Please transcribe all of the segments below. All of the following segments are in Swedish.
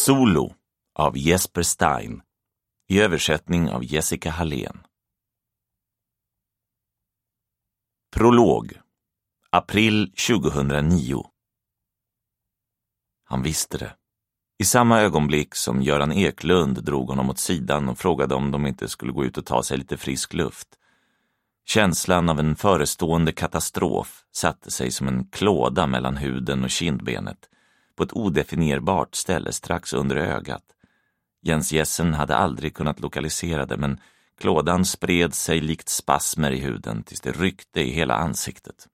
Solo av Jesper Stein i översättning av Jessica Hallén. Prolog. April 2009. Han visste det. I samma ögonblick som Göran Eklund drog honom åt sidan och frågade om de inte skulle gå ut och ta sig lite frisk luft. Känslan av en förestående katastrof satte sig som en klåda mellan huden och kindbenet på ett odefinierbart ställe strax under ögat. Jens Jessen hade aldrig kunnat lokalisera det, men klådan spred sig likt spasmer i huden tills det ryckte i hela ansiktet.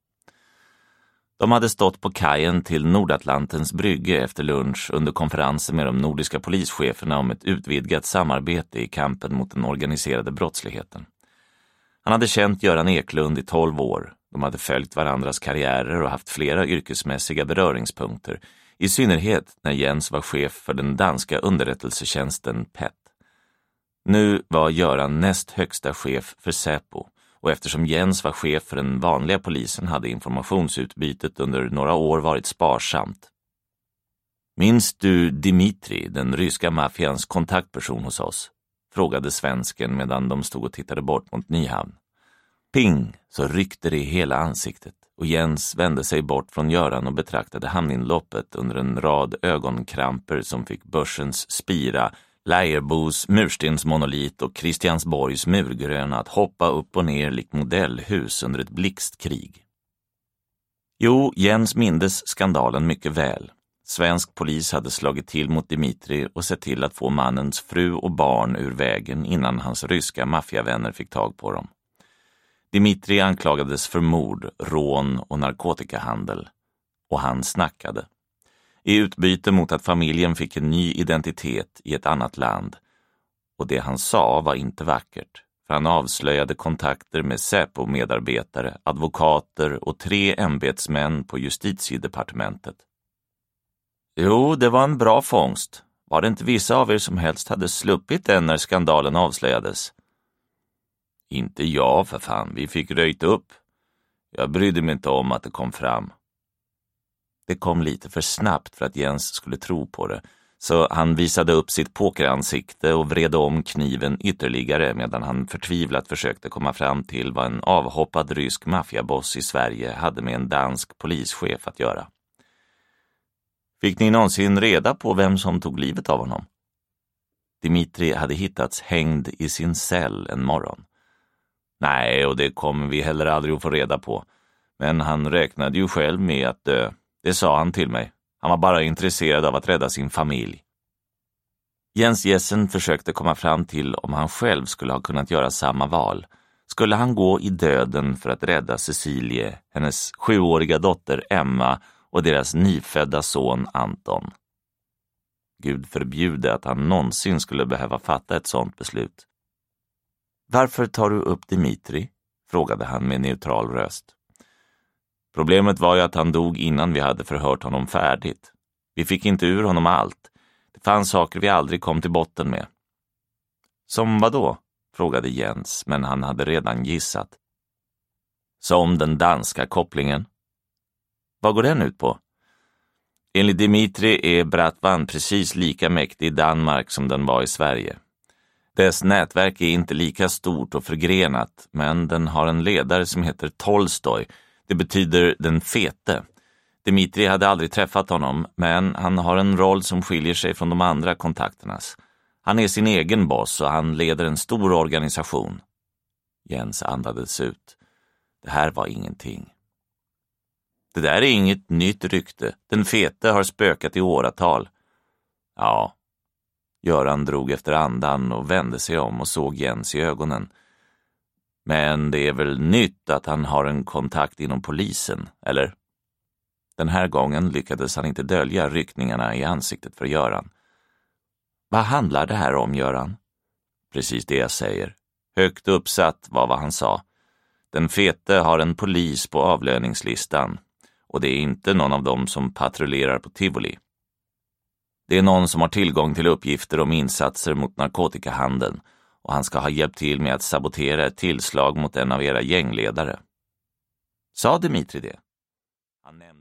De hade stått på kajen till Nordatlantens brygge efter lunch under konferensen med de nordiska polischeferna om ett utvidgat samarbete i kampen mot den organiserade brottsligheten. Han hade känt Göran Eklund i 12 år. De hade följt varandras karriärer och haft flera yrkesmässiga beröringspunkter, i synnerhet när Jens var chef för den danska underrättelsetjänsten PET. Nu var Göran näst högsta chef för Säpo, och eftersom Jens var chef för den vanliga polisen hade informationsutbytet under några år varit sparsamt. Minns du Dimitri, den ryska maffians kontaktperson hos oss? Frågade svensken medan de stod och tittade bort mot Nyhamn. Ping, så ryckte det i hela ansiktet och Jens vände sig bort från Göran och betraktade hamninloppet under en rad ögonkramper som fick Börsens Spira, Leierbos murstensmonolit och Christiansborgs murgröna att hoppa upp och ner likt modellhus under ett blixtkrig. Jo, Jens mindes skandalen mycket väl. Svensk polis hade slagit till mot Dimitri och sett till att få mannens fru och barn ur vägen innan hans ryska maffiavänner fick tag på dem. Dimitri anklagades för mord, rån och narkotikahandel. Och han snackade. I utbyte mot att familjen fick en ny identitet i ett annat land. Och det han sa var inte vackert, för han avslöjade kontakter med Säpo-medarbetare, advokater och 3 ämbetsmän på justitiedepartementet. Jo, det var en bra fångst. Var det inte vissa av er som helst hade sluppit den när skandalen avslöjades? Inte jag, för fan. Vi fick röjt upp. Jag brydde mig inte om att det kom fram. Det kom lite för snabbt för att Jens skulle tro på det, så han visade upp sitt pokeransikte och vred om kniven ytterligare medan han förtvivlat försökte komma fram till vad en avhoppad rysk maffiaboss i Sverige hade med en dansk polischef att göra. Fick ni någonsin reda på vem som tog livet av honom? Dimitri hade hittats hängd i sin cell en morgon. Nej, och det kommer vi heller aldrig att få reda på. Men han räknade ju själv med att dö. Det sa han till mig. Han var bara intresserad av att rädda sin familj. Jens Jessen försökte komma fram till om han själv skulle ha kunnat göra samma val. Skulle han gå i döden för att rädda Cecilie, hennes 7-åriga dotter Emma och deras nyfödda son Anton? Gud förbjude att han någonsin skulle behöva fatta ett sådant beslut. Varför tar du upp Dimitri? Frågade han med neutral röst. Problemet var ju att han dog innan vi hade förhört honom färdigt. Vi fick inte ur honom allt. Det fanns saker vi aldrig kom till botten med. Som vad då? Frågade Jens, men han hade redan gissat. Som den danska kopplingen. Vad går den ut på? Enligt Dimitri är Bratvan precis lika mäktig i Danmark som den var i Sverige. Dess nätverk är inte lika stort och förgrenat, men den har en ledare som heter Tolstoj. Det betyder den fete. Dimitri hade aldrig träffat honom, men han har en roll som skiljer sig från de andra kontakternas. Han är sin egen boss och han leder en stor organisation. Jens andades ut. Det här var ingenting. Det där är inget nytt rykte. Den fete har spökat i åratal. Ja. Göran drog efter andan och vände sig om och såg Jens i ögonen. Men det är väl nytt att han har en kontakt inom polisen, eller? Den här gången lyckades han inte dölja ryckningarna i ansiktet för Göran. Vad handlar det här om, Göran? Precis det jag säger. Högt uppsatt var vad han sa. Den fete har en polis på avlöningslistan, och det är inte någon av dem som patrullerar på Tivoli. Det är någon som har tillgång till uppgifter om insatser mot narkotikahandeln, och han ska ha hjälpt till med att sabotera ett tillslag mot en av era gängledare. Sa Dimitri det? Han nämnde